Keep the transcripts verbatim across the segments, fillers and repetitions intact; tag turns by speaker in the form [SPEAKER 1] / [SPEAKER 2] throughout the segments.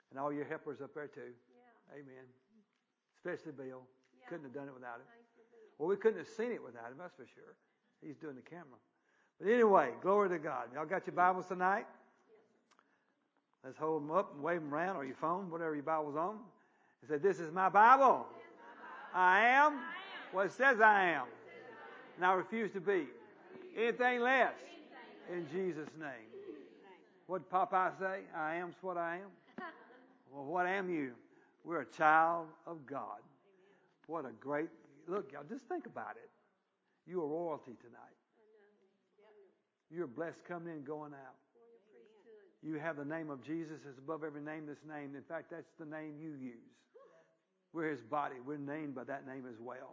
[SPEAKER 1] And all your helpers up there too.
[SPEAKER 2] Yeah.
[SPEAKER 1] Amen. Especially Bill.
[SPEAKER 2] Yeah.
[SPEAKER 1] Couldn't have done it without him.
[SPEAKER 2] Thank you, Bill.
[SPEAKER 1] Well, we couldn't have seen it without him, that's for sure. He's doing the camera. But anyway, glory to God. Y'all got your Bibles tonight? Let's hold them up and wave them around, or your phone, whatever your Bible's on. And say, this is my Bible. I am what it says I am. And I refuse to be anything less in Jesus' name. What did Popeye say? I am's what I am. Well, what am you? We're a child of God. What a great, look, y'all, just think about it. You are royalty tonight. You're blessed coming in and going out. You have the name of Jesus as above every name that's named. In fact, that's the name you use. We're his body. We're named by that name as well.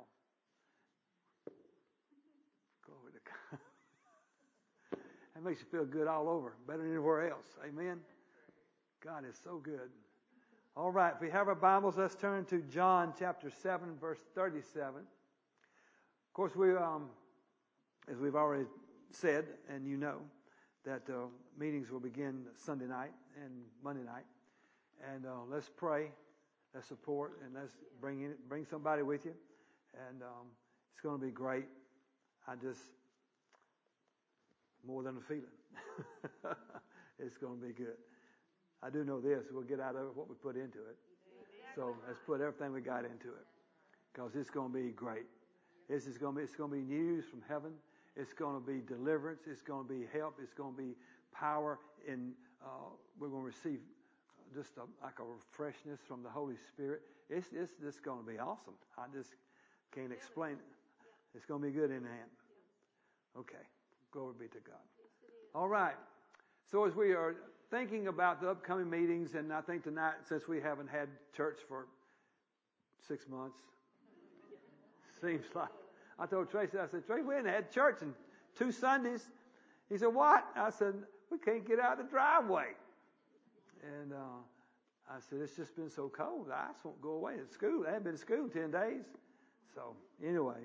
[SPEAKER 1] Glory to God. That makes you feel good all over, better than anywhere else. Amen. God is so good. All right, if we have our Bibles, let's turn to John chapter seven, verse thirty-seven. Of course, we, um, as we've already said, and you know, that uh, meetings will begin Sunday night and Monday night. And uh, let's pray, let's support, and let's bring in, bring somebody with you. And um, it's going to be great. I just, more than a feeling. It's going to be good. I do know this, we'll get out of it what we put into it. So let's put everything we got into it, because it's going to be great. This is going to be, it's going to be news from heaven. It's going to be deliverance. It's going to be help. It's going to be power. In uh, we're going to receive just a, like a freshness from the Holy Spirit. It's it's just going to be awesome. I just can't explain it. It's going to be good in the hand. Okay, glory be to God. All right. So as we are thinking about the upcoming meetings, and I think tonight, since we haven't had church for six months, seems like. I told Tracy, I said, Tracy, we hadn't had church in two Sundays. He said, what? I said, we can't get out of the driveway. And uh, I said, it's just been so cold. The ice won't go away at school. I haven't been to school ten days. So, anyway.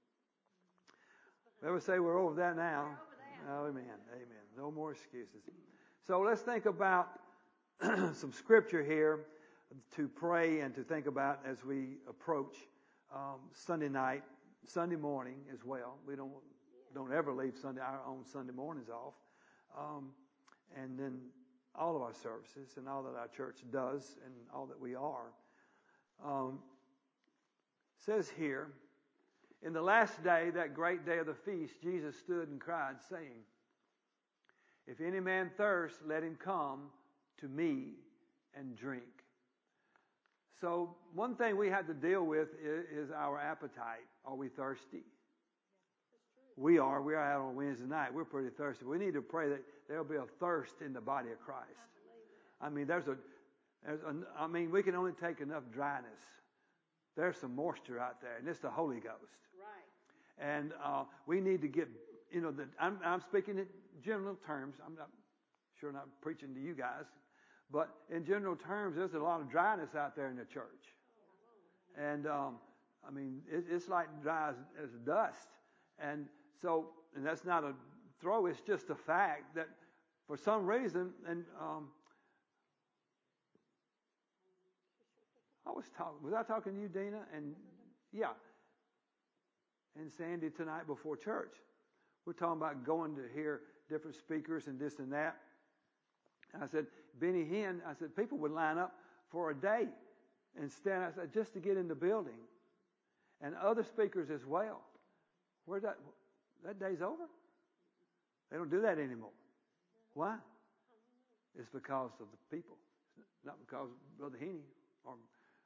[SPEAKER 1] Never say we're over that now. Oh, amen. Amen. No more excuses. So let's think about some scripture here to pray and to think about as we approach um, Sunday night. Sunday morning as well. We don't don't ever leave Sunday our own Sunday mornings off, um, and then all of our services and all that our church does and all that we are. Um, says here, in the last day, that great day of the feast, Jesus stood and cried, saying, "If any man thirst, let him come to me and drink." So one thing we have to deal with is, is our appetite. Are we thirsty? We are. We are out on Wednesday night. We're pretty thirsty. We need to pray that there'll be a thirst in the body of Christ. I mean, there's a, there's a, I mean, we can only take enough dryness. There's some moisture out there, and it's the Holy Ghost. Right. And uh, we need to get, you know, the, I'm, I'm speaking in general terms. I'm not sure not preaching to you guys. But in general terms, there's a lot of dryness out there in the church. And, um, I mean, it, it's like dry as, as dust. And so, and that's not a throw, it's just a fact that for some reason, and um, I was talking, was I talking to you, Dina? And, yeah, and Sandy tonight before church. We're talking about going to hear different speakers and this and that. I said, Benny Hinn, I said, people would line up for a day and stand, I said, just to get in the building. And other speakers as well. Where's that? That day's over? They don't do that anymore. Why? It's because of the people. Not because of Brother Hinn or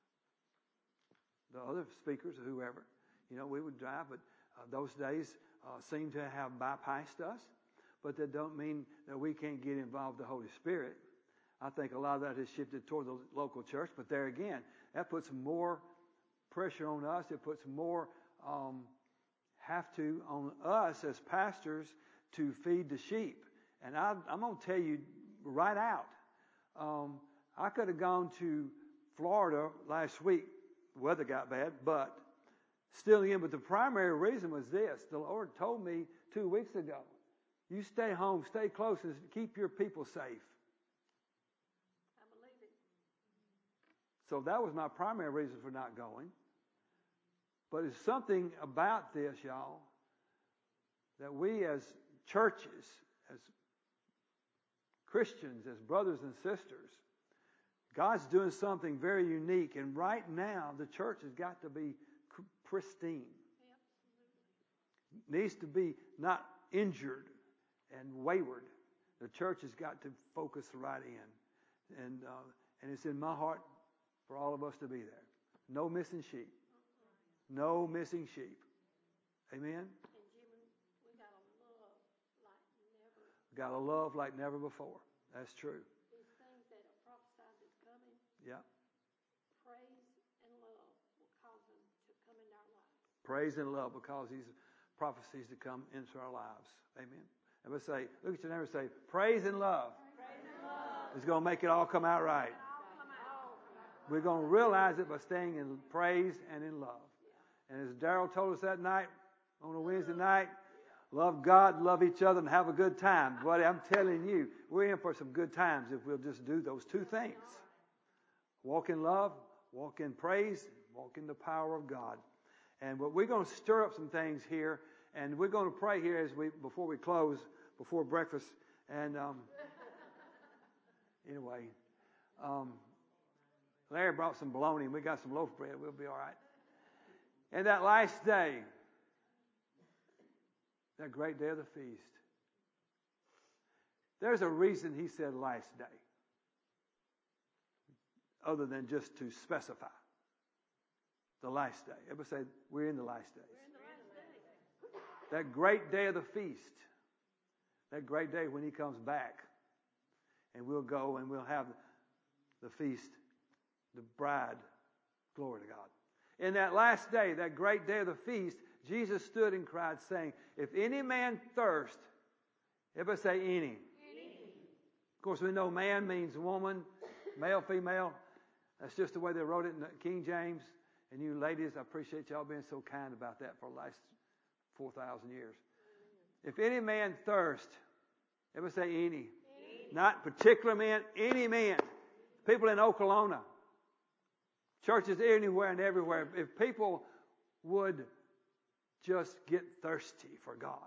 [SPEAKER 1] the other speakers or whoever. You know, we would drive, but uh, those days uh, seem to have bypassed us. But that don't mean that we can't get involved with the Holy Spirit. I think a lot of that has shifted toward the local church. But there again, that puts more pressure on us. It puts more um, have to on us as pastors to feed the sheep. And I, I'm going to tell you right out, um, I could have gone to Florida last week. The weather got bad, but still again, but the primary reason was this. The Lord told me two weeks ago, you stay home, stay close, and keep your people safe.
[SPEAKER 2] I believe it.
[SPEAKER 1] So that was my primary reason for not going. But it's something about this, y'all, that we as churches, as Christians, as brothers and sisters, God's doing something very unique. And right now, the church has got to be pristine. Needs to be not injured and wayward. The church has got to focus right in. And, uh, and it's in my heart for all of us to be there. No missing sheep. No missing sheep. Amen?
[SPEAKER 2] And Jimmy, we got a love like never.
[SPEAKER 1] Got a love like never before. That's true.
[SPEAKER 2] These things that are prophesied that's coming.
[SPEAKER 1] Yeah.
[SPEAKER 2] Praise and love will cause them to come into our lives.
[SPEAKER 1] Praise and love will cause these prophecies to come into our lives. Amen. And let's say, look at your neighbor and say, praise and love.
[SPEAKER 2] Praise and love.
[SPEAKER 1] It's going to make it all come out right.
[SPEAKER 2] Come out.
[SPEAKER 1] We're going to realize it by staying in praise and in love. And as Darrell told us that night, on a Wednesday night, love God, love each other, and have a good time. Buddy, I'm telling you, we're in for some good times if we'll just do those two things. Walk in love, walk in praise, walk in the power of God. And but we're going to stir up some things here, and we're going to pray here as we before we close, before breakfast. And um, anyway, um, Larry brought some bologna, and we got some loaf bread. We'll be all right. And that last day, that great day of the feast, there's a reason he said last day, other than just to specify the last day. Everybody say, we're in the last days.
[SPEAKER 2] We're in the last day.
[SPEAKER 1] That great day of the feast, that great day when he comes back, and we'll go and we'll have the feast, the bride, glory to God. In that last day, that great day of the feast, Jesus stood and cried, saying, if any man thirst, everybody say any. Any. Of course, we know man means woman, male, female. That's just the way they wrote it in the King James. And you ladies, I appreciate y'all being so kind about that for the last four thousand years. If any man thirst, everybody say any. Any. Not particular man, any man. People in Oklahoma. Churches anywhere and everywhere. If people would just get thirsty for God.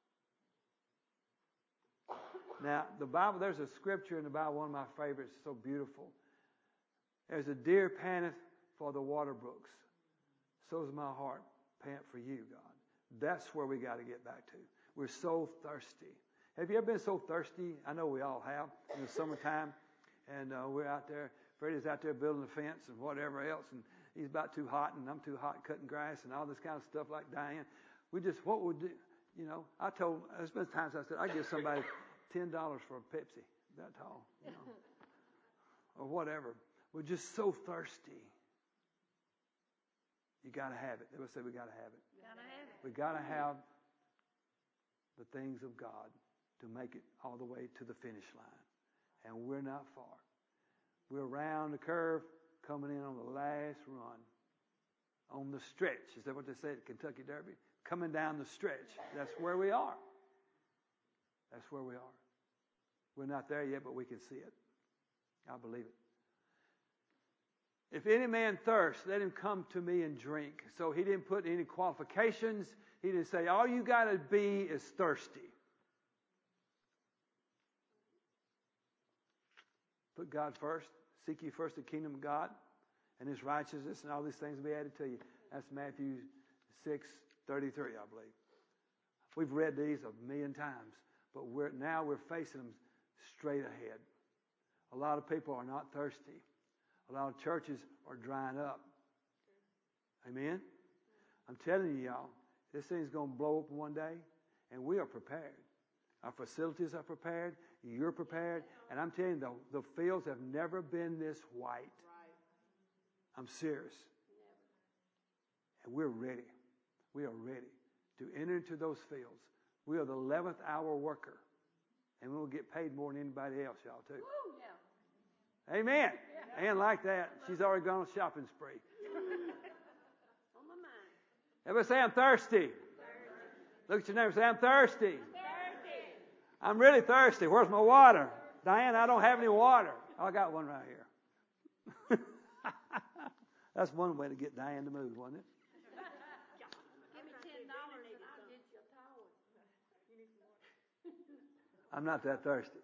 [SPEAKER 1] Now, the Bible, there's a scripture in the Bible, one of my favorites, so beautiful. There's a deer panteth for the water brooks. So does my heart pant for you, God. That's where we got to get back to. We're so thirsty. Have you ever been so thirsty? I know we all have in the summertime. And uh, we're out there. Freddie's out there building a fence and whatever else, and he's about too hot, and I'm too hot cutting grass and all this kind of stuff like Diane. We just, what would do, you know, I told, there's been times I said, I'd give somebody ten dollars for a Pepsi, that tall, you know, or whatever. We're just so thirsty. You got to have it. They would say we got to have it.
[SPEAKER 2] Gotta have it.
[SPEAKER 1] We got to have the things of God to make it all the way to the finish line. And we're not far. We're around the curve, coming in on the last run. On the stretch. Is that what they say at Kentucky Derby? Coming down the stretch. That's where we are. That's where we are. We're not there yet, but we can see it. I believe it. If any man thirst, let him come to me and drink. So he didn't put any qualifications. He didn't say, all you got to be is thirsty. Put God first. Seek ye first the kingdom of God and his righteousness, and all these things will be added to you. That's Matthew six thirty-three, I believe. We've read these a million times, but we're, now we're facing them straight ahead. A lot of people are not thirsty. A lot of churches are drying up. Amen? I'm telling you, y'all, this thing's going to blow up one day, and we are prepared. Our facilities are prepared. You're prepared. And I'm telling you, the, the fields have never been this white. I'm serious. And we're ready. We are ready to enter into those fields. We are the eleventh hour worker. And we'll get paid more than anybody else, y'all, too.
[SPEAKER 2] Woo, yeah.
[SPEAKER 1] Amen. Yeah. And like that, she's already gone on a shopping spree.
[SPEAKER 2] On my mind.
[SPEAKER 1] Everybody say, I'm thirsty. thirsty. Look at your neighbor and say, I'm thirsty. thirsty. I'm really thirsty. Where's my water? Diane, I don't have any water. Oh, I got one right here. That's one way to get Diane to move, wasn't it?
[SPEAKER 2] Give me ten dollars and I'll get you a towel.
[SPEAKER 1] I'm not that thirsty.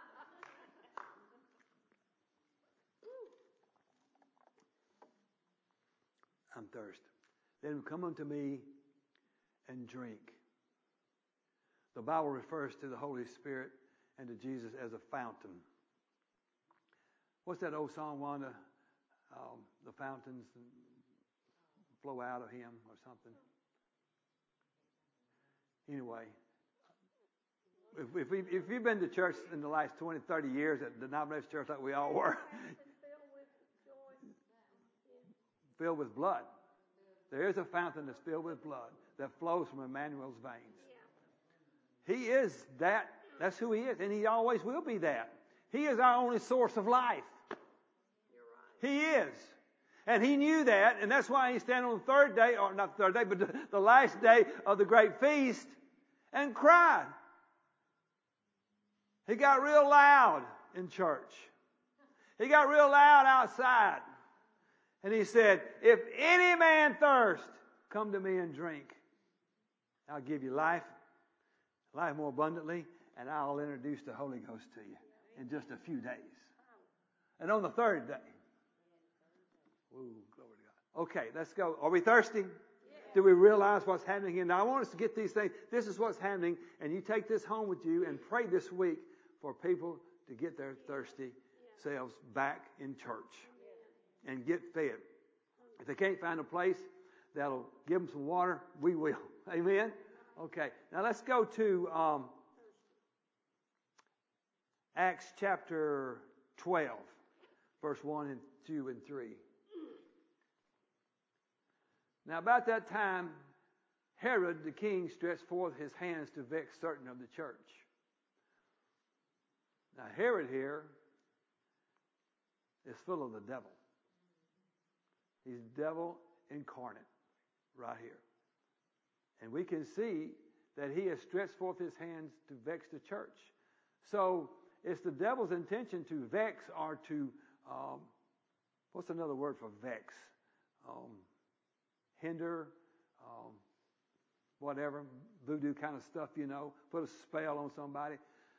[SPEAKER 1] I'm thirsty. Then come unto me and drink. The Bible refers to the Holy Spirit and to Jesus as a fountain. What's that old song, Wanda? Um, the fountains flow out of him or something. Anyway, if, if, we, if you've been to church in the last twenty, thirty years at the denomination church like we all were, filled with blood. There is a fountain that's filled with blood that flows from Emmanuel's veins. He is that. That's who he is. And he always will be that. He is our only source of life. He is. And he knew that. And that's why he standing on the third day, or not the third day, but the, the last day of the great feast and cried. He got real loud in church. He got real loud outside. And he said, if any man thirst, come to me and drink. I'll give you life, life more abundantly, and I'll introduce the Holy Ghost to you in just a few days. And on the third day. Ooh, glory to God. Okay, let's go. Are we thirsty? Do we realize what's happening here? Now, I want us to get these things. This is what's happening, and you take this home with you and pray this week for people to get their thirsty selves back in church and get fed. If they can't find a place that'll give them some water, we will. Amen? Okay. Now let's go to um, Acts chapter twelve, verse one and two and three. Now about that time, Herod the king stretched forth his hands to vex certain of the church. Now Herod here is full of the devil. He's devil incarnate right here. And we can see that he has stretched forth his hands to vex the church. So it's the devil's intention to vex or to, um, what's another word for vex? Um, hinder, um, whatever, voodoo kind of stuff, you know, put a spell on somebody.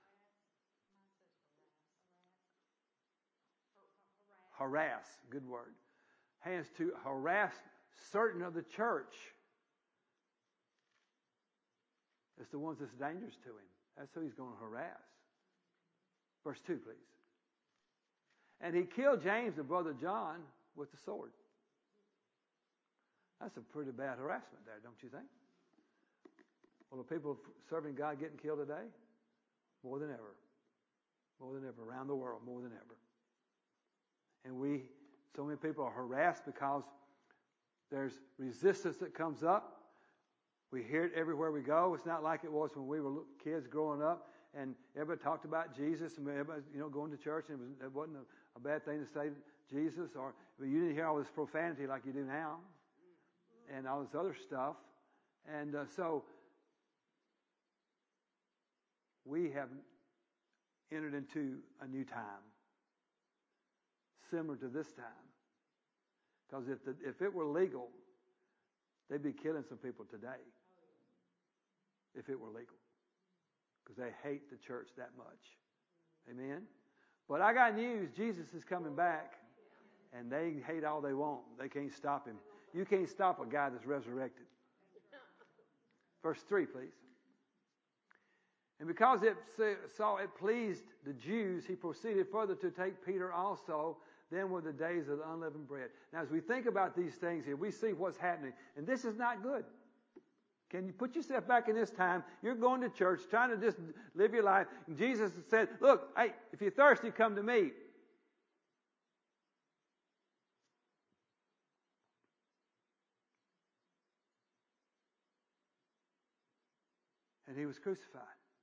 [SPEAKER 1] Harass, good word. Hands to harass certain of the church. It's the ones that's dangerous to him. That's who he's going to harass. Verse two, please. And he killed James, the brother of John, with the sword. That's a pretty bad harassment there, don't you think? Well, are people serving God getting killed today? More than ever. More than ever. Around the world, more than ever. And we, so many people are harassed because there's resistance that comes up. We hear it everywhere we go. It's not like it was when we were kids growing up and everybody talked about Jesus and everybody, you know, going to church, and it, was, it wasn't a, a bad thing to say Jesus, or but you didn't hear all this profanity like you do now and all this other stuff. And uh, so we have entered into a new time, similar to this time. Because if, the, if it were legal, they'd be killing some people today. If it were legal. Because they hate the church that much. Amen? But I got news. Jesus is coming back. And they hate all they want. They can't stop him. You can't stop a guy that's resurrected. Verse three, please. And because it saw it pleased the Jews, he proceeded further to take Peter also. Then were the days of the unleavened bread. Now, as we think about these things here, we see what's happening. And this is not good. Can you put yourself back in this time? You're going to church, trying to just live your life. And Jesus said, look, hey, if you're thirsty, come to me. And he was crucified.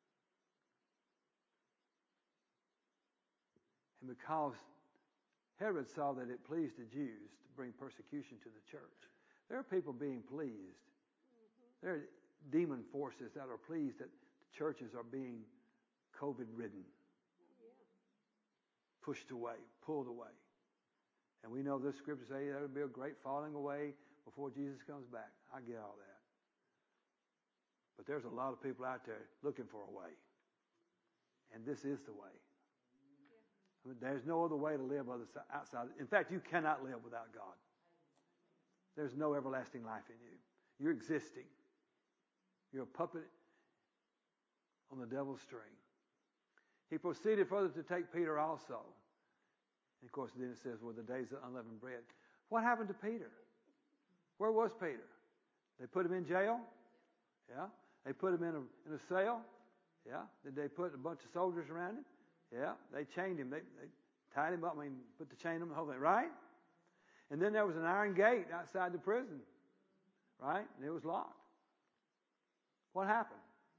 [SPEAKER 1] And because Herod saw that it pleased the Jews to bring persecution to the church, there are people being pleased. There are demon forces that are pleased that the churches are being COVID-ridden, pushed away, pulled away. And we know this scripture say there will be a great falling away before Jesus comes back. I get all that. But there's a lot of people out there looking for a way. And this is the way. I mean, there's no other way to live other outside. In fact, you cannot live without God. There's no everlasting life in you. You're existing. You're a puppet on the devil's string. He proceeded further to take Peter also. And of course, then it says, well, the days of unleavened bread. What happened to Peter? Where was Peter? They put him in jail? Yeah. They put him in a, in a cell? Yeah. Did they put a bunch of soldiers around him? Yeah. They chained him. They, they tied him up. I mean, put the chain on the whole thing, right? And then there was an iron gate outside the prison, right? And it was locked. What happened?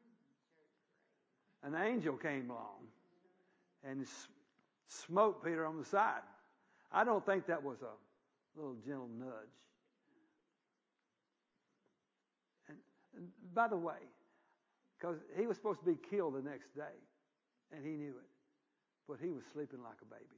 [SPEAKER 1] An angel came along and smote Peter on the side. I don't think that was a little gentle nudge. And, and by the way, because he was supposed to be killed the next day, and he knew it, but he was sleeping like a baby.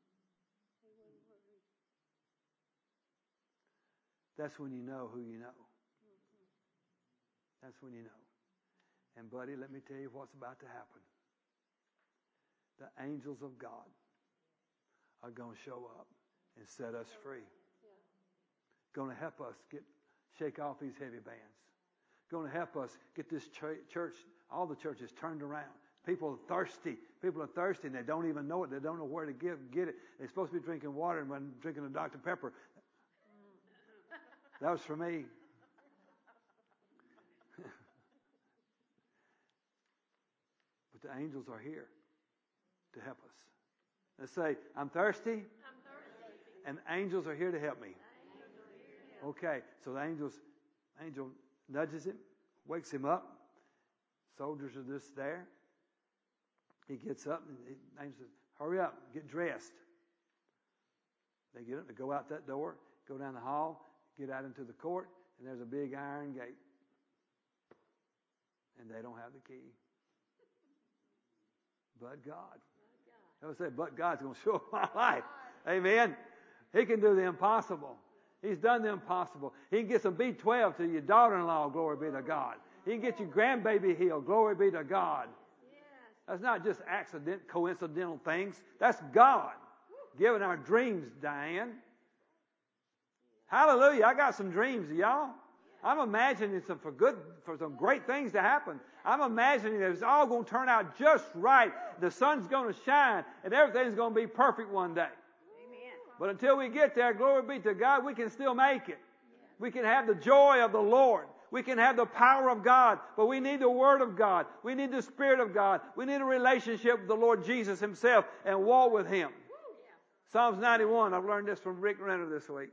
[SPEAKER 1] That's when you know who you know. That's when you know. And buddy, let me tell you what's about to happen. The angels of God are going to show up and set us free. Going to help us get shake off these heavy bands. Going to help us get this church, all the churches turned around. People are thirsty. People are thirsty and they don't even know it. They don't know where to get, get it. They're supposed to be drinking water and when drinking a Doctor Pepper. That was for me. But the angels are here to help us. Let's say, I'm thirsty, I'm thirsty. And angels are here to help me. Okay, so the angels, angel nudges him, wakes him up. Soldiers are just there. He gets up and the angel says, hurry up, get dressed. They get up, they go out that door, go down the hall, get out into the court, and there's a big iron gate. And they don't have the key. But God. I would say, but God's going to show up my life. Amen. He can do the impossible. He's done the impossible. He can get some B twelve to your daughter-in-law, glory be to God. He can get your grandbaby healed, glory be to God. That's not just accident, coincidental things. That's God giving our dreams, Diane. Hallelujah. I got some dreams, y'all. I'm imagining some for good, for some great things to happen. I'm imagining that it's all going to turn out just right. The sun's going to shine and everything's going to be perfect one day. Amen. But until we get there, glory be to God, we can still make it. We can have the joy of the Lord. We can have the power of God, but we need the Word of God. We need the Spirit of God. We need a relationship with the Lord Jesus Himself and walk with Him. Psalms ninety-one, I've learned this from Rick Renner this week.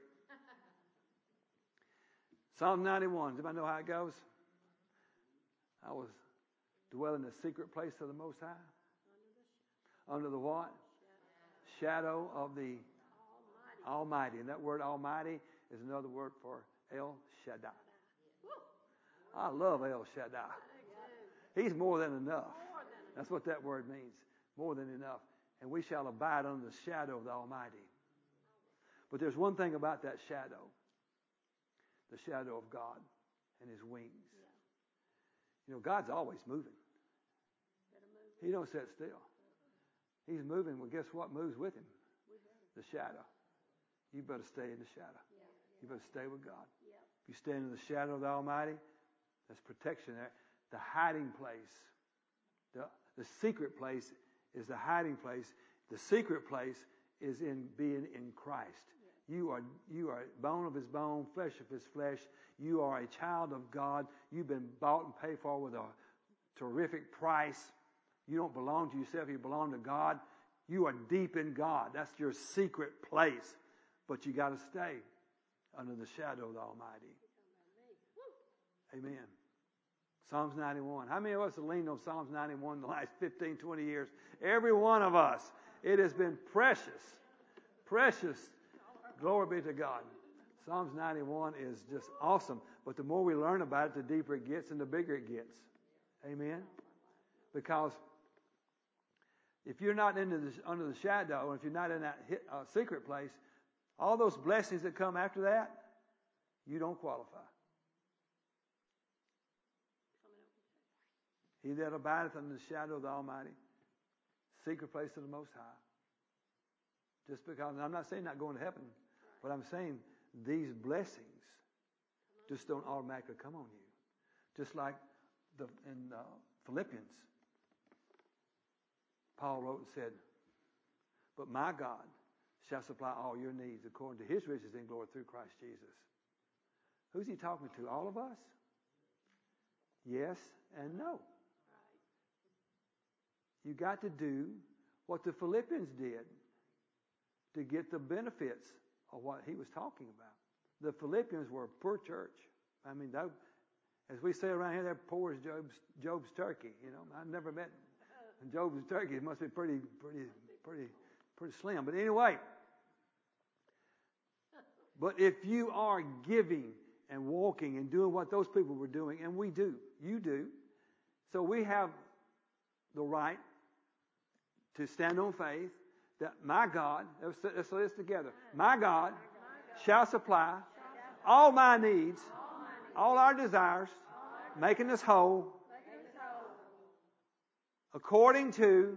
[SPEAKER 1] Psalm ninety-one, does anybody know how it goes? I was dwelling in the secret place of the Most High. Under the what? Shadow of the Almighty. And that word Almighty is another word for El Shaddai. I love El Shaddai. He's more than enough. That's what that word means. More than enough. And we shall abide under the shadow of the Almighty. But there's one thing about that shadow. The shadow of God and His wings. You know, God's always moving. He don't sit still. He's moving. Well, guess what moves with Him? The shadow. You better stay in the shadow. You better stay with God. If you stand in the shadow of the Almighty, there's protection there. The hiding place, the, the secret place is the hiding place. The secret place is in being in Christ. You are you are bone of His bone, flesh of His flesh. You are a child of God. You've been bought and paid for with a terrific price. You don't belong to yourself. You belong to God. You are deep in God. That's your secret place. But you got to stay under the shadow of the Almighty. Amen. Psalms ninety-one. How many of us have leaned on Psalms ninety-one in the last fifteen, twenty years? Every one of us. It has been precious. Precious. Glory be to God. Psalms ninety-one is just awesome. But the more we learn about it, the deeper it gets and the bigger it gets. Amen? Because if you're not into the, under the shadow, or if you're not in that uh, secret place, all those blessings that come after that, you don't qualify. He that abideth under the shadow of the Almighty, secret place of the Most High. Just because, I'm not saying not going to heaven, but I'm saying these blessings just don't automatically come on you. Just like the, in uh, Philippians, Paul wrote and said, but my God shall supply all your needs according to his riches in glory through Christ Jesus. Who's he talking to? All of us? Yes and no. You got to do what the Philippians did to get the benefits of what he was talking about. The Philippians were a poor church. I mean, that, as we say around here, they're poor as Job's, Job's turkey. You know, I've never met Job's turkey. It must be pretty, pretty, pretty, pretty slim. But anyway, but if you are giving and walking and doing what those people were doing, and we do, you do, so we have the right to stand on faith that my God, let's, let's say this together, my God shall supply all my needs, all our desires, making us whole, according to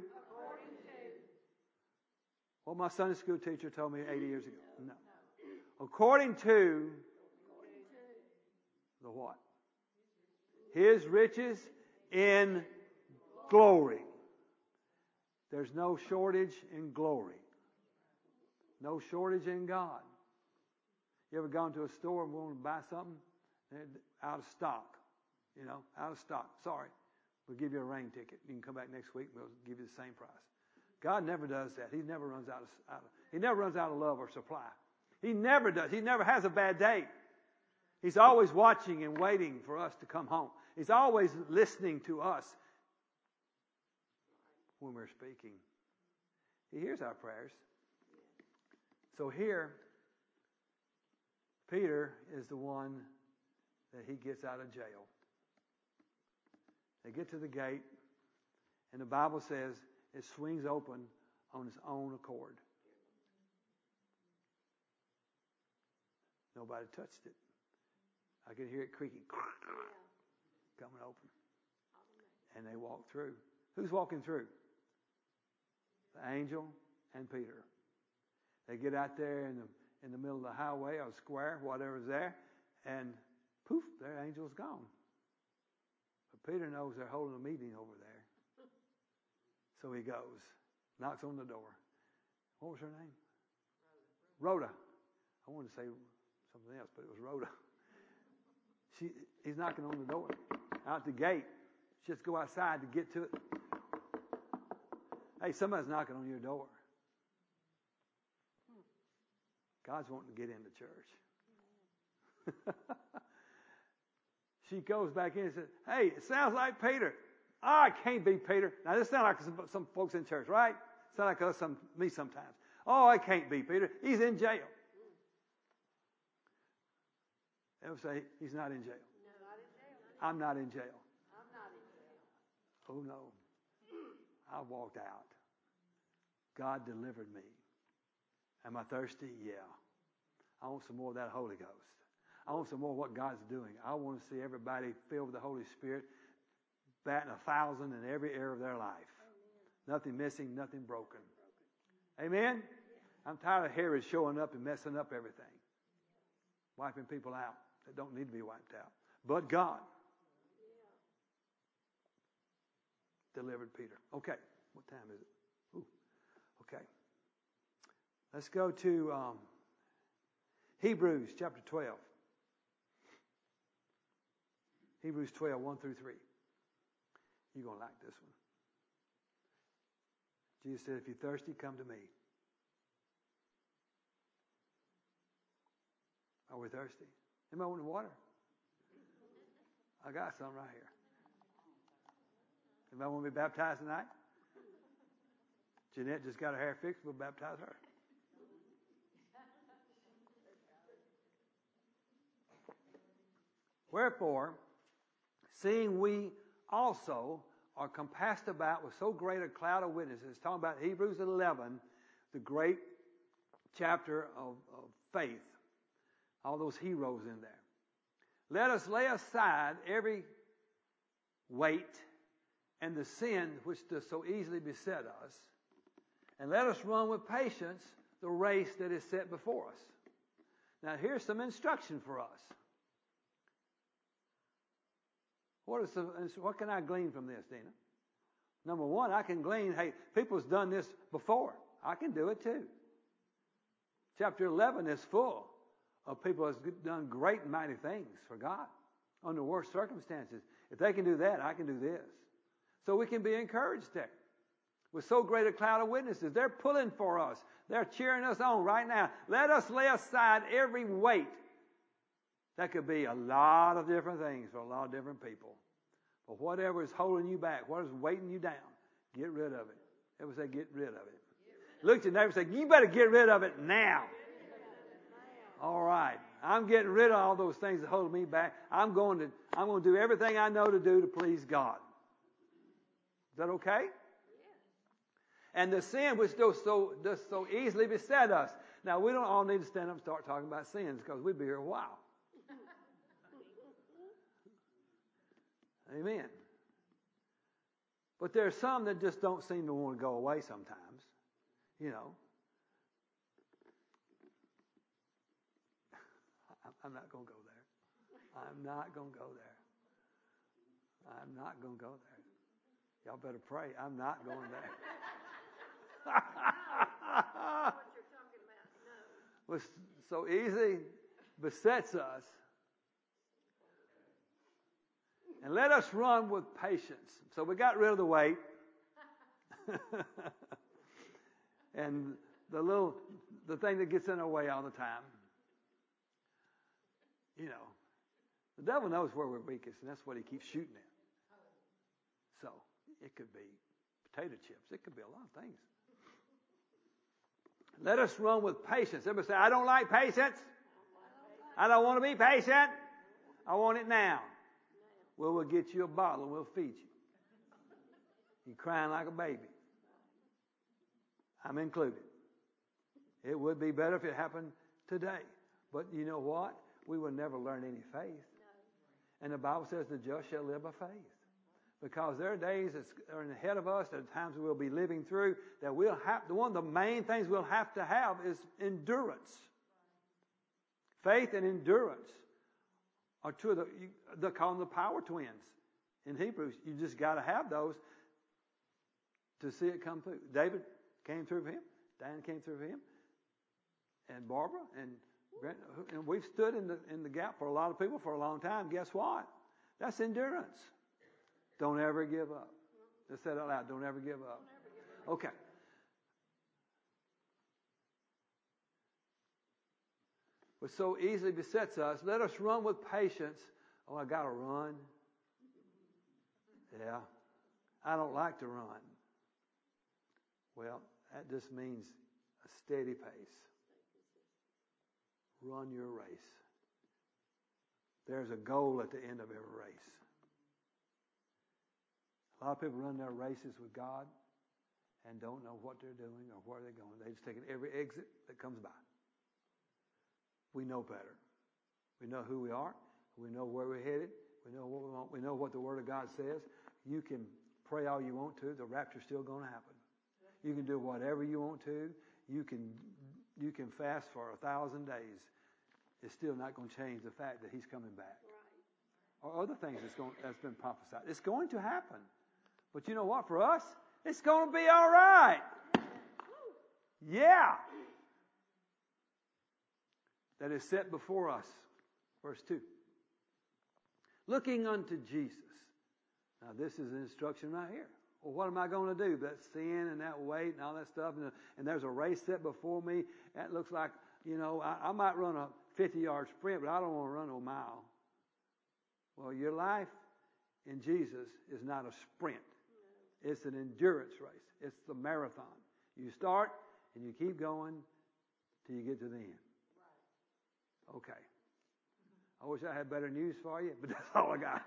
[SPEAKER 1] what my Sunday school teacher told me eighty years ago. No. According to the what? His riches in glory. There's no shortage in glory. No shortage in God. You ever gone to a store and want to buy something? Out of stock. You know, out of stock. Sorry. We'll give you a rain ticket. You can come back next week and we'll give you the same price. God never does that. He never runs out of, out of He never runs out of love or supply. He never does. He never has a bad day. He's always watching and waiting for us to come home. He's always listening to us when we're speaking. He hears our prayers. So here, Peter is the one that he gets out of jail. They get to the gate, and the Bible says it swings open on its own accord. Nobody touched it. I could hear it creaking, coming open. And they walk through. Who's walking through? The angel and Peter. They get out there in the in the middle of the highway or square, whatever's there, and poof, their angel's gone. But Peter knows they're holding a meeting over there. So he goes, knocks on the door. What was her name? Rhoda. I wanted to say something else, but it was Rhoda. She, he's knocking on the door, out the gate. She has to go outside to get to it. Hey, somebody's knocking on your door. God's wanting to get into church. She goes back in and says, hey, it sounds like Peter. Oh, it can't be Peter. Now, this sounds like some, some folks in church, right? Sound like us, some, me sometimes. Oh, it can't be Peter. He's in jail. They would say, he's not in jail.
[SPEAKER 2] No, not in jail.
[SPEAKER 1] I'm not in jail.
[SPEAKER 2] I'm not in jail.
[SPEAKER 1] Oh, no. I walked out. God delivered me. Am I thirsty? Yeah. I want some more of that Holy Ghost. I want some more of what God's doing. I want to see everybody filled with the Holy Spirit, batting a thousand in every area of their life. Amen. Nothing missing, nothing broken. Amen? Amen? Yeah. I'm tired of Herod showing up and messing up everything. Wiping people out that don't need to be wiped out. But God yeah. delivered Peter. Okay. What time is it? Ooh. Okay. Let's go to um, Hebrews chapter twelve. Hebrews twelve, one through three. You're going to like this one. Jesus said, if you're thirsty, come to me. Are we thirsty? Anybody want water? I got some right here. Anybody want to be baptized tonight? Jeanette just got her hair fixed. We'll baptize her. Wherefore, seeing we also are compassed about with so great a cloud of witnesses, talking about Hebrews eleven, the great chapter of, of faith. All those heroes in there. Let us lay aside every weight and the sin which does so easily beset us, and let us run with patience the race that is set before us. Now here's some instruction for us. What is the, what can I glean from this, Dina? Number one, I can glean, hey, people's done this before. I can do it too. Chapter eleven is full of people who have done great and mighty things for God under worse circumstances. If they can do that, I can do this. So we can be encouraged there. With so great a cloud of witnesses, they're pulling for us. They're cheering us on right now. Let us lay aside every weight. That could be a lot of different things for a lot of different people. But whatever is holding you back, what is weighting you down, get rid of it. Everybody say, get rid of it. Look at your neighbor and say, you better get rid of it now. All right. I'm getting rid of all those things that hold me back. I'm going to, I'm going to do everything I know to do to please God. Is that okay? And the sin which does so, does so easily beset us. Now, we don't all need to stand up and start talking about sins because we'd be here a while. Amen. But there are some that just don't seem to want to go away sometimes. You know. I'm not going to go there. I'm not going to go there. I'm not going to go there. Y'all better pray. I'm not going there. What so easily besets us. And let us run with patience. So we got rid of the weight. And the little, the thing that gets in our way all the time. You know, the devil knows where we're weakest, and that's what he keeps shooting at. So it could be potato chips. It could be a lot of things. Let us run with patience. Everybody say, I don't like patience. I don't want to be patient. I want it now. Well, we'll get you a bottle and we'll feed you. You're crying like a baby. I'm included. It would be better if it happened today. But you know what? We will never learn any faith. And the Bible says the just shall live by faith. Because there are days that are ahead of us, there are times we'll be living through that we'll have, one of the main things we'll have to have is endurance. Faith and endurance are two of the, they call them the power twins in Hebrews. You just got to have those to see it come through. David came through for him. Dan came through for him. And Barbara and Grant, and we've stood in the, in the gap for a lot of people for a long time. Guess what? That's endurance. Don't ever give up. Just say it out loud. Don't ever give up. Okay. What so easily besets us, let us run with patience. Oh, I got to run. Yeah. I don't like to run. Well, that just means a steady pace. Run your race. There's a goal at the end of every race. A lot of people run their races with God and don't know what they're doing or where they're going. They're just taking every exit that comes by. We know better. We know who we are. We know where we're headed. We know what we want. We know what the Word of God says. You can pray all you want to. The rapture's still going to happen. You can do whatever you want to. You can you can fast for a thousand days. It's still not going to change the fact that He's coming back. Right. Or other things that's going that's been prophesied. It's going to happen. But you know what? For us, it's going to be all right. Yeah. That is set before us. Verse two. Looking unto Jesus. Now this is an instruction right here. Well, what am I going to do? That sin and that weight and all that stuff. And, and there's a race set before me. That looks like, you know, I, I might run a fifty-yard sprint, but I don't want to run a mile. Well, your life in Jesus is not a sprint. It's an endurance race. It's the marathon. You start and you keep going till you get to the end. Okay. I wish I had better news for you, but that's all I got.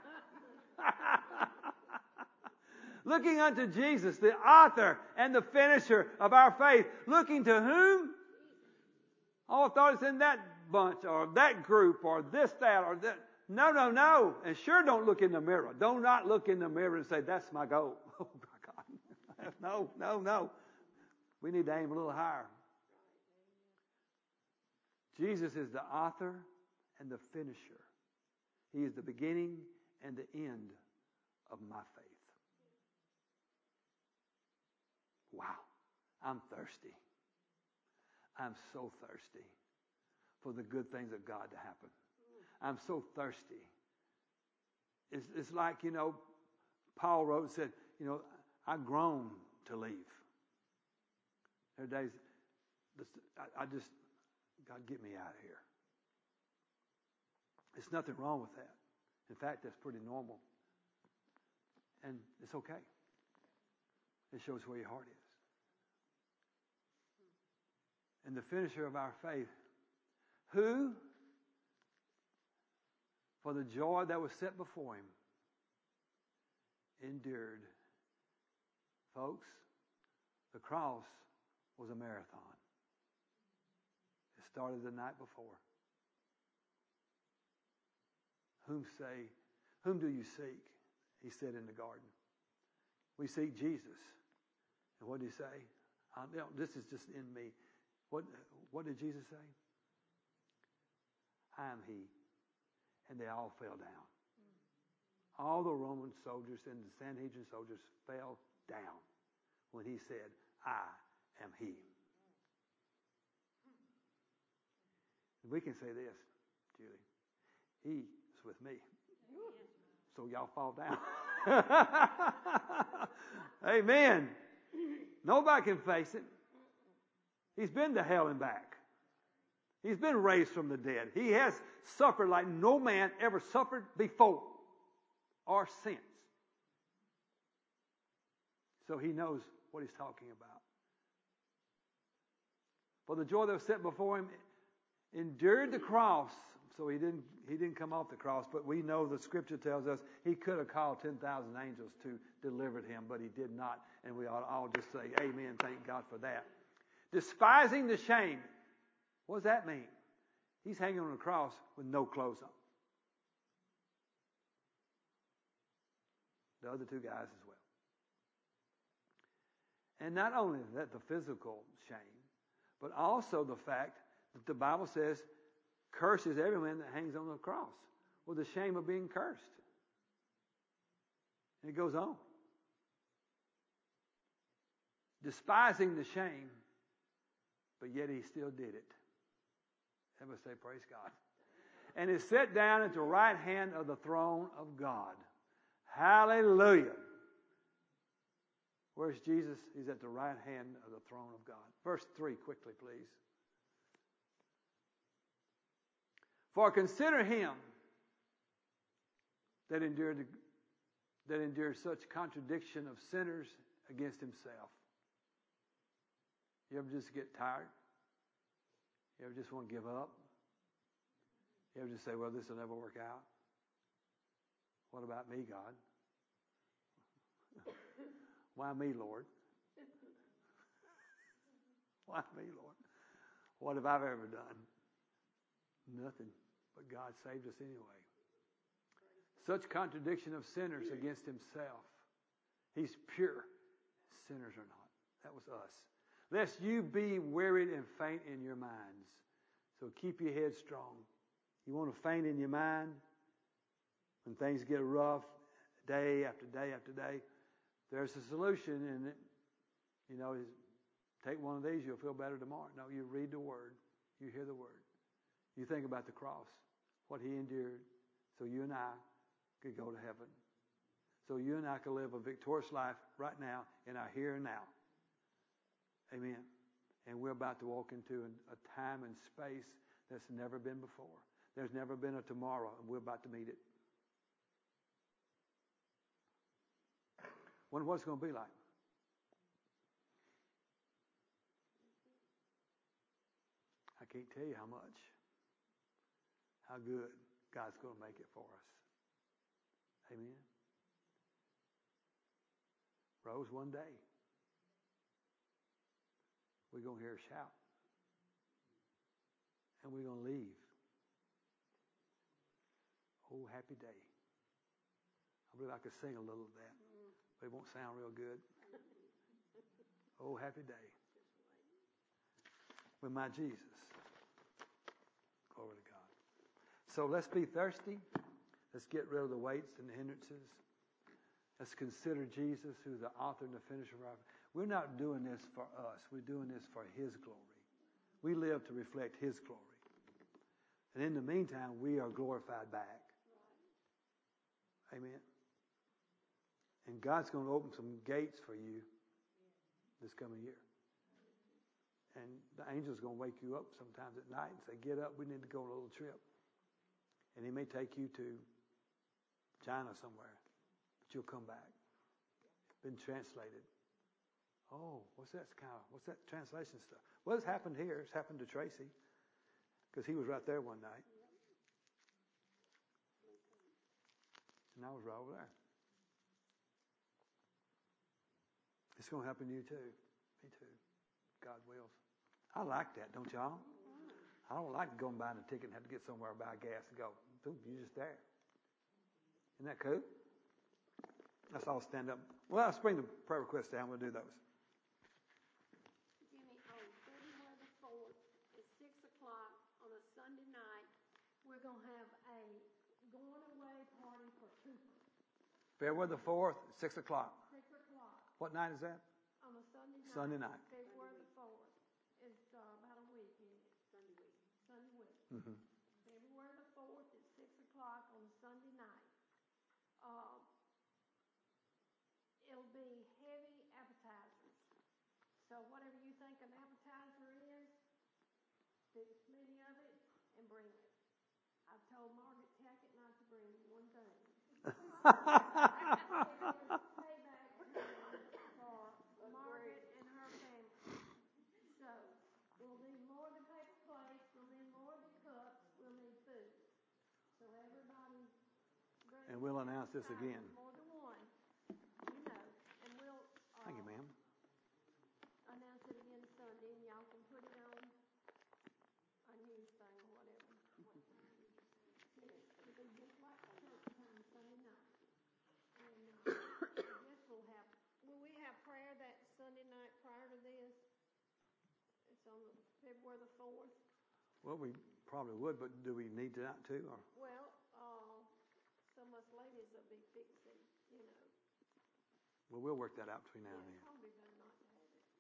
[SPEAKER 1] Looking unto Jesus, the author and the finisher of our faith. Looking to whom? Oh, I thought it's in that bunch or that group or this, that, or that. No, no, no. And sure don't look in the mirror. Do not look in the mirror and say, that's my goal. Oh, my God. No, no, no. We need to aim a little higher. Jesus is the author and the finisher. He is the beginning and the end of my faith. Wow. I'm thirsty. I'm so thirsty for the good things of God to happen. I'm so thirsty. It's, it's like, you know, Paul wrote and said, you know, I groan to leave. There are days, I, I just, God, get me out of here. There's nothing wrong with that. In fact, that's pretty normal. And it's okay. It shows where your heart is. And the finisher of our faith, who, for the joy that was set before him, endured. Folks, the cross was a marathon. It started the night before. Whom say, whom do you seek? He said in the garden. We seek Jesus. And what did he say? I, you know, this is just in me. What, what did Jesus say? I am he. And they all fell down. All the Roman soldiers and the Sanhedrin soldiers fell down when he said, I am he. And we can say this, Julie. He is with me. So y'all fall down. Amen. Nobody can face it. He's been to hell and back. He's been raised from the dead. He has suffered like no man ever suffered before or since. So he knows what he's talking about. For the joy that was set before him, endured the cross. So he didn't he didn't come off the cross, but we know the scripture tells us he could have called ten thousand angels to deliver him, but he did not. And we ought all just say, amen, thank God for that. Despising the shame. What does that mean? He's hanging on the cross with no clothes on. The other two guys as well. And not only that, the physical shame, but also the fact that the Bible says, curses every man that hangs on the cross. Well, the shame of being cursed. And it goes on. Despising the shame, but yet he still did it. Everybody say, praise God. And is set down at the right hand of the throne of God. Hallelujah. Where's Jesus? He's at the right hand of the throne of God. Verse three, quickly, please. For consider him that endured, that endured such contradiction of sinners against himself. You ever just get tired? You ever just want to give up? You ever just say, well, this will never work out? What about me, God? Why me, Lord? Why me, Lord? What have I ever done? Nothing. But God saved us anyway. Such contradiction of sinners against himself. He's pure. Sinners are not. That was us. Lest you be wearied and faint in your minds. So keep your head strong. You want to faint in your mind? When things get rough, day after day after day, there's a solution in it. You know, take one of these, you'll feel better tomorrow. No, you read the Word. You hear the Word. You think about the cross, what he endured, so you and I could go to heaven. So you and I could live a victorious life right now in our here and now. Amen. And we're about to walk into a time and space that's never been before. There's never been a tomorrow, and we're about to meet it. Wonder what it's going to be like. I can't tell you how much, how good God's going to make it for us. Amen. Rose, one day, we're going to hear a shout. we're going to leave. Oh, happy day. I believe I could sing a little of that, but it won't sound real good. Oh, happy day with my Jesus. Glory to God. So let's be thirsty. Let's get rid of the weights and the hindrances. Let's consider Jesus, who's the author and the finisher of our. We're not doing this for us. We're doing this for His glory. We live to reflect His glory. And in the meantime, we are glorified back. Amen. And God's going to open some gates for you this coming year. And the angel's going to wake you up sometimes at night and say, get up, we need to go on a little trip. And He may take you to China somewhere, but you'll come back. Been translated. Oh, what's that kind of, what's that translation stuff? Well, it's happened here. It's happened to Tracy because he was right there one night. And I was right over there. It's going to happen to you too. Me too. God wills. I like that, don't y'all? I don't like going buying a ticket and have to get somewhere, buy gas and go. You're just there. Isn't that cool? Let's all stand up. Well, let's bring the prayer requests down. We'll do those.
[SPEAKER 2] Jimmy, on February the fourth at six o'clock on a Sunday night, we're going to have a going away party for Cooper.
[SPEAKER 1] February the fourth, six o'clock.
[SPEAKER 2] Six o'clock.
[SPEAKER 1] What night is that?
[SPEAKER 2] On a Sunday night.
[SPEAKER 1] Sunday night.
[SPEAKER 2] February the fourth. It's uh, about a week, isn't it? Sunday week. Sunday week.
[SPEAKER 1] Mm-hmm.
[SPEAKER 2] February the fourth at six o'clock on a Sunday night. Uh, it'll be heavy appetizers. So whatever you think an appetizer is, pick plenty of it and bring it. I've told Margaret Tackett not to bring one thing. Payback for Margaret and her family. So we'll need more than paper plates. We'll need more than cups. We'll need food. So everybody.
[SPEAKER 1] And we'll announce this again.
[SPEAKER 2] More than one, you know, and we'll. Uh,
[SPEAKER 1] Thank you, ma'am.
[SPEAKER 2] Announce it again Sunday, and y'all can put it on a news thing or whatever. Yes, it'll be just like church time Sunday night. And uh, I guess we'll have. Will we have prayer that Sunday night prior to this? It's on February the fourth.
[SPEAKER 1] Well, we probably would, but do we need that too? Or?
[SPEAKER 2] Well, uh, some of us ladies will be fixing, you know.
[SPEAKER 1] Well, we'll work that out between now
[SPEAKER 2] Yeah,
[SPEAKER 1] and then.
[SPEAKER 2] it's probably better not to have it.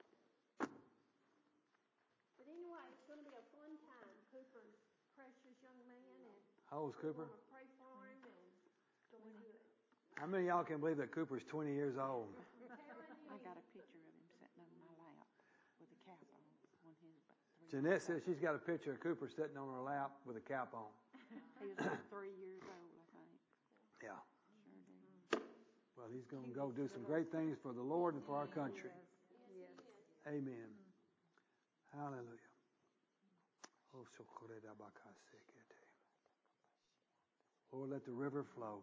[SPEAKER 2] But anyway, it's going to be a fun time. Cooper's precious young man, and
[SPEAKER 1] how old is Cooper?
[SPEAKER 2] we're going to pray for him, and it's going to be good.
[SPEAKER 1] How many of y'all can believe that Cooper's twenty years old?
[SPEAKER 3] I got a picture of him sitting on my lap with a cap on. on his three
[SPEAKER 1] Jeanette says she's got a picture of Cooper sitting on her lap with a cap on.
[SPEAKER 3] He was like three years old, I think.
[SPEAKER 1] Yeah.
[SPEAKER 3] Sure do.
[SPEAKER 1] Well, he's going to go do some great things for the Lord and for our country.
[SPEAKER 2] Yes.
[SPEAKER 1] Amen. Hallelujah. Lord, let the river flow.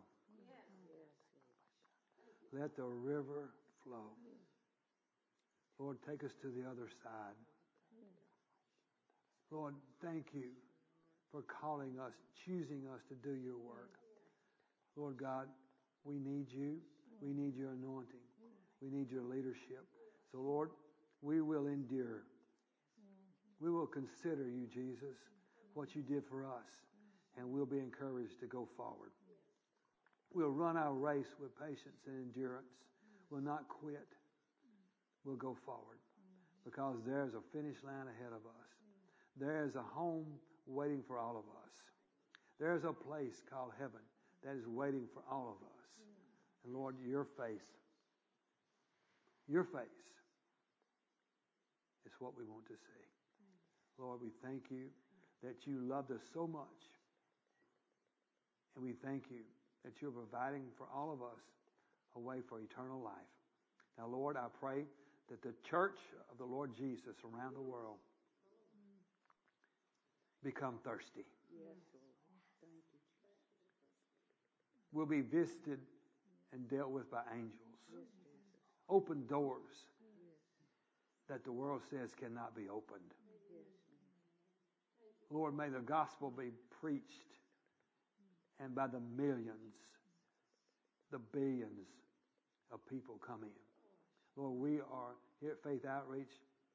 [SPEAKER 1] Let the river flow. Lord, take us to the other side. Lord, thank you for calling us, choosing us to do your work. Lord God, we need you. We need your anointing. We need your leadership. So, Lord, we will endure. We will consider you, Jesus, what you did for us, and we'll be encouraged to go forward. We'll run our race with patience and endurance. We'll not quit. We'll go forward because there's a finish line ahead of us. There's a home waiting for all of us. There's a place called heaven that is waiting for all of us. And Lord, your face, your face is what we want to see. Lord, we thank you that you loved us so much. And we thank you that you're providing for all of us a way for eternal life. Now, Lord, I pray that the church of the Lord Jesus around the world become thirsty.
[SPEAKER 3] Yes, Lord. Thank you, Jesus.
[SPEAKER 1] Will be visited and dealt with by angels.
[SPEAKER 3] Yes, Jesus.
[SPEAKER 1] Open doors
[SPEAKER 3] Yes.
[SPEAKER 1] that the world says cannot be opened.
[SPEAKER 3] Yes.
[SPEAKER 1] Lord, may the gospel be preached, and by the millions, the billions of people come in. Lord, we are here at Faith Outreach.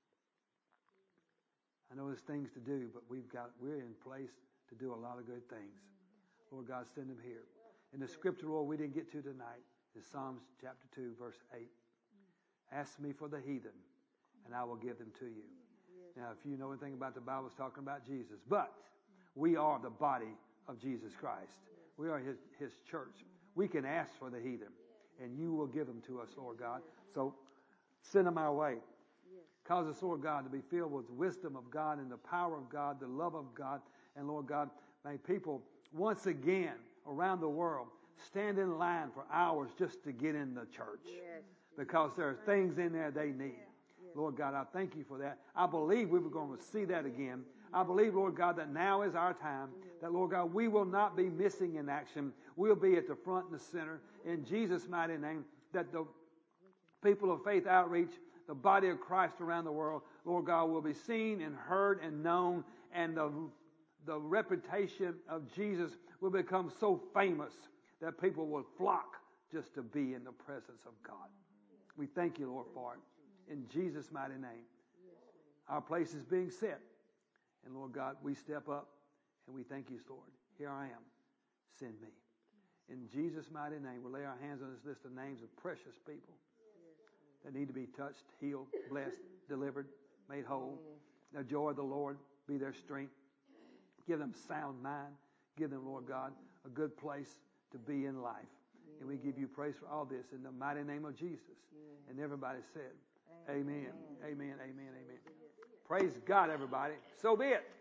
[SPEAKER 1] I know there's things to do, but we've got, we're in place to do a lot of good things. Lord God, send them here. In the scripture, Lord, we didn't get to tonight is Psalms chapter two, verse eight. Ask me for the heathen, and I will give them to you. Now, if you know anything about the Bible, it's talking about Jesus. But we are the body of Jesus Christ. We are his, his church. We can ask for the heathen, and you will give them to us, Lord God. So send them our way. Cause us, Lord God, to be filled with the wisdom of God and the power of God, the love of God. And Lord God, may people once again around the world stand in line for hours just to get in the church. Yes. Because there are things in there they need. Yes. Lord God, I thank you for that. I believe we were going to see that again. I believe, Lord God, that now is our time. That, Lord God, we will not be missing in action. We'll be at the front and the center. In Jesus' mighty name, that the people of Faith Outreach, the body of Christ around the world, Lord God, will be seen and heard and known, and the, the reputation of Jesus will become so famous that people will flock just to be in the presence of God. We thank you, Lord, for it. In Jesus' mighty name. Our place is being set. And Lord God, we step up and we thank you, Lord. Here I am. Send me. In Jesus' mighty name, we lay our hands on this list of names of precious people that need to be touched, healed, blessed, delivered, made whole. The joy of the Lord be their strength. Give them sound mind. Give them, Lord God, a good place to be in life. And we give you praise for all this in the mighty name of Jesus. And everybody said, amen, amen, amen, amen. Praise God, everybody. So be it.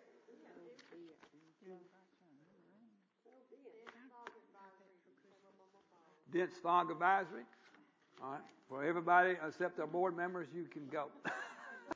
[SPEAKER 1] Dense Fog Advisory. All right. For everybody except our board members, you can go.